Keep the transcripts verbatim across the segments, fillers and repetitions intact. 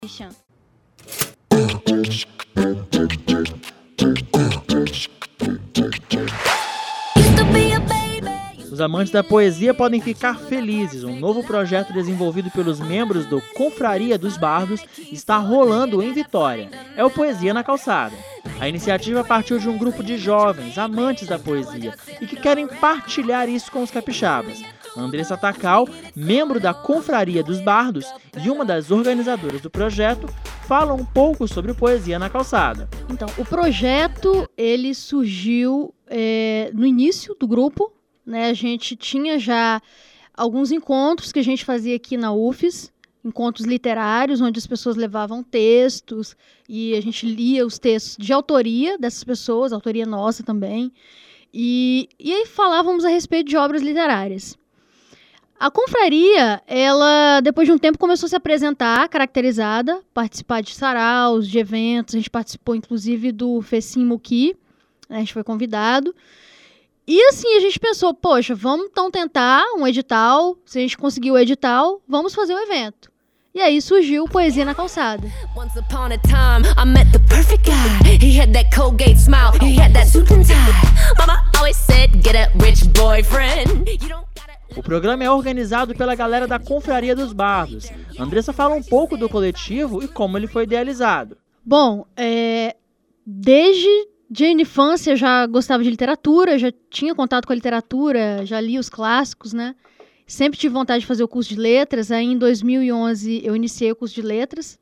Os amantes da poesia podem ficar felizes. Um novo projeto desenvolvido pelos membros do Confraria dos Bardos está rolando em Vitória. É o Poesia na Calçada. A iniciativa partiu de um grupo de jovens amantes da poesia e que querem partilhar isso com os capixabas. Andressa Tacal, membro da Confraria dos Bardos e uma das organizadoras do projeto, fala um pouco sobre o Poesia na Calçada. Então, o projeto ele surgiu é, no início do grupo, né? A gente tinha já alguns encontros que a gente fazia aqui na U F E S, encontros literários, onde as pessoas levavam textos e a gente lia os textos de autoria dessas pessoas, autoria nossa também, e, e aí falávamos a respeito de obras literárias. A confraria, ela, depois de um tempo, começou a se apresentar, caracterizada, participar de saraus, de eventos. A gente participou, inclusive, do Fecim Muqui, né, a gente foi convidado. E, assim, a gente pensou, poxa, vamos então tentar um edital. Se a gente conseguir o edital, vamos fazer o evento. E aí surgiu Poesia na Calçada. Once upon a time, I met the perfect guy. He had that Colgate smile, he had that suit and tie. Mama always said, get a rich boyfriend. You don't O programa é organizado pela galera da Confraria dos Bardos. Andressa fala um pouco do coletivo e como ele foi idealizado. Bom, é, desde de infância eu já gostava de literatura, já tinha contato com a literatura, já li os clássicos, né? Sempre tive vontade de fazer o curso de letras. Aí em dois mil e onze eu iniciei o curso de letras.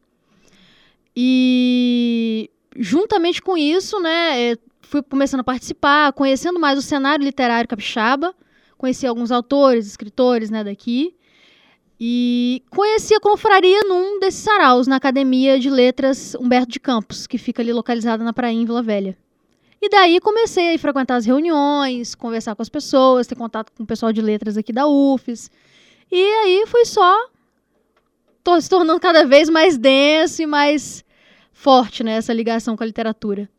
E juntamente com isso, né, fui começando a participar, conhecendo mais o cenário literário capixaba. Conheci alguns autores, escritores, né, daqui. E conheci a confraria num desses saraus, na Academia de Letras Humberto de Campos, que fica ali localizada na Prainha, em Vila Velha. E daí comecei a frequentar as reuniões, conversar com as pessoas, ter contato com o pessoal de letras aqui da U F E S. E aí foi só tô se tornando cada vez mais denso e mais forte, né, essa ligação com a literatura.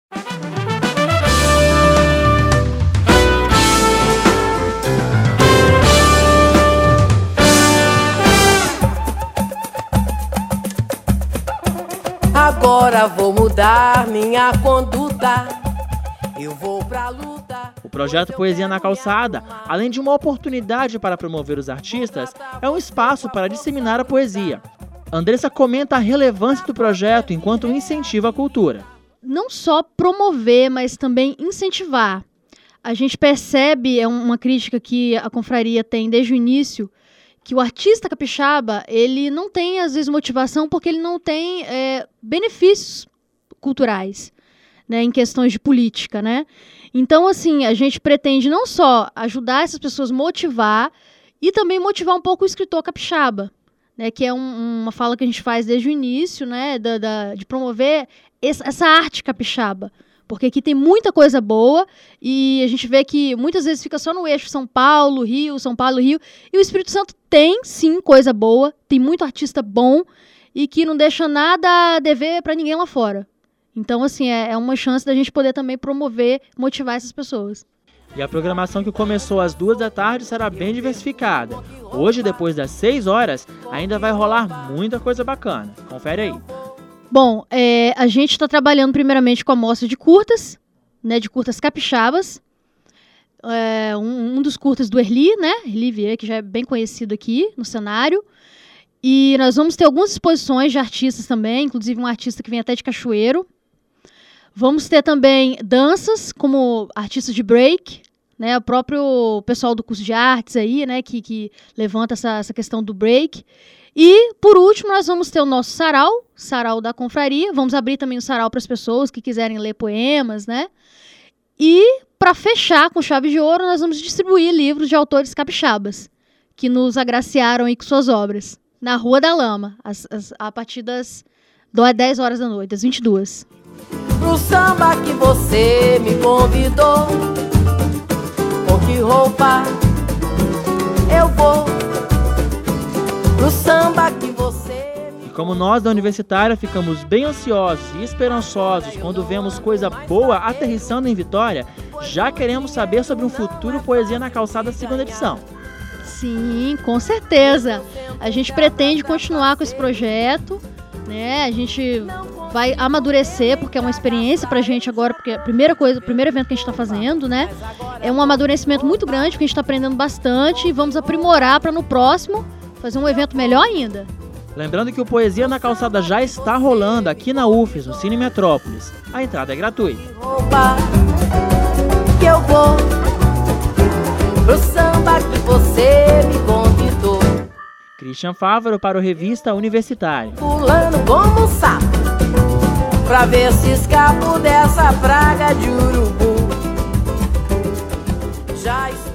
Agora vou mudar minha conduta, eu vou pra luta. O projeto Poesia na Calçada, além de uma oportunidade para promover os artistas, é um espaço para disseminar a poesia. Andressa comenta a relevância do projeto enquanto incentiva a cultura. Não só promover, mas também incentivar. A gente percebe, é uma crítica que a confraria tem desde o início, que o artista capixaba, ele não tem, às vezes, motivação porque ele não tem é, benefícios culturais, né, em questões de política, né? Então, assim, a gente pretende não só ajudar essas pessoas a motivar e também motivar um pouco o escritor capixaba, né, que é um, uma fala que a gente faz desde o início, né, da, da, de promover esse, essa arte capixaba. Porque aqui tem muita coisa boa e a gente vê que muitas vezes fica só no eixo São Paulo, Rio, São Paulo, Rio. E o Espírito Santo tem, sim, coisa boa, tem muito artista bom e que não deixa nada a dever para ninguém lá fora. Então, assim, é, é uma chance da gente poder também promover, motivar essas pessoas. E a programação que começou às duas da tarde será bem diversificada. Hoje, depois das seis horas, ainda vai rolar muita coisa bacana. Confere aí. Bom, é, a gente está trabalhando primeiramente com a mostra de curtas, né, de curtas capixabas. É, um, um dos curtas do Erli, né, Erli Vieira, que já é bem conhecido aqui no cenário. E nós vamos ter algumas exposições de artistas também, inclusive um artista que vem até de Cachoeiro. Vamos ter também danças, como artistas de break, né, o próprio pessoal do curso de artes aí, né, que, que levanta essa, essa questão do break. E, por último, nós vamos ter o nosso sarau, sarau da confraria. Vamos abrir também o sarau para as pessoas que quiserem ler poemas, né? E, para fechar com chave de ouro, nós vamos distribuir livros de autores capixabas, que nos agraciaram aí com suas obras, na Rua da Lama, as, as, a partir das dez horas da noite, das vinte e duas. Pro samba que você me convidou, com que roupa eu vou? Pro samba que você... E como nós da Universitária ficamos bem ansiosos e esperançosos quando vemos coisa boa aterrissando em Vitória, já queremos saber sobre um futuro Poesia na Calçada segunda edição. Sim, com certeza. A gente pretende continuar com esse projeto, né? A gente vai amadurecer, porque é uma experiência pra gente agora, porque a primeira coisa, o primeiro evento que a gente tá fazendo, né? É um amadurecimento muito grande, porque a gente tá aprendendo bastante e vamos aprimorar para no próximo fazer um evento melhor ainda. Lembrando que o Poesia na Calçada já está rolando aqui na U F E S, no Cine Metrópolis. A entrada é gratuita. Que eu vou pro samba que você me convidou. Christian Fávaro para o Revista Universitária. Pulando como um sapo, pra ver se escapo dessa praga de urubu. Já